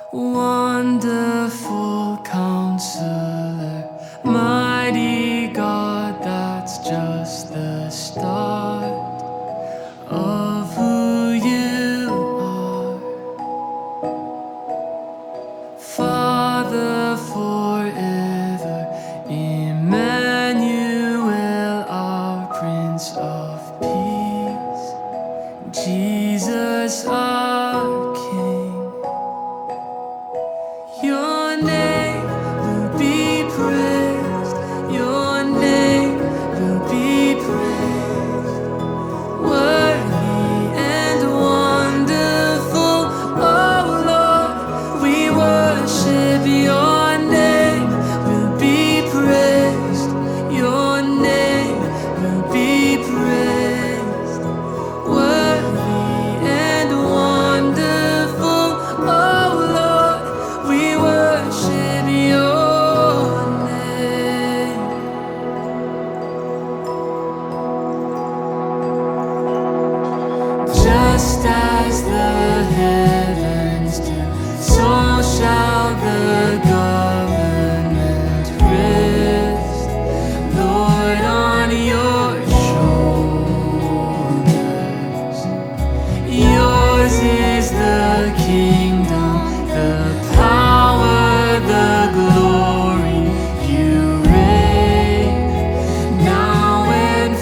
Wonderful Counselor, mighty God, that's just the start of who you are. Father forever, Emmanuel, our Prince of Peace, Jesus our King. Your name will be praised, your name will be praised. Worthy and wonderful, oh Lord, we worship your name will be praised, your name will be praised. Worthy and wonderful, oh Lord, we worship your name. Just as the heavens do, so shall the government rest, Lord, on your shoulders. Yours is the kingdom, the power, the glory. You reign now and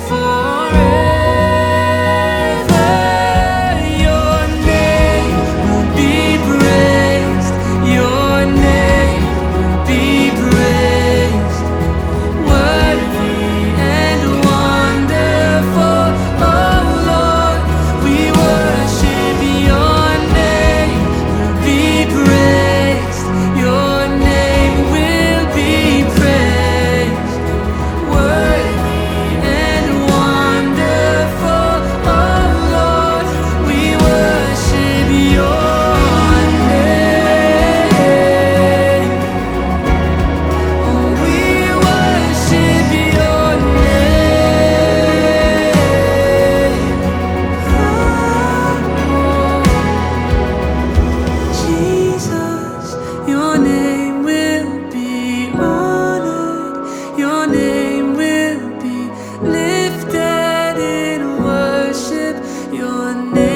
forever. Your name will be praised, your name will be praised. Worthy and wonderful, oh Lord, we worship your name will be praised, your name will be praised. Worthy and wonderful, oh Lord, we worship your name. Oh, we worship your name. Jesus, your name will be honored, your name will be lifted in worship, your name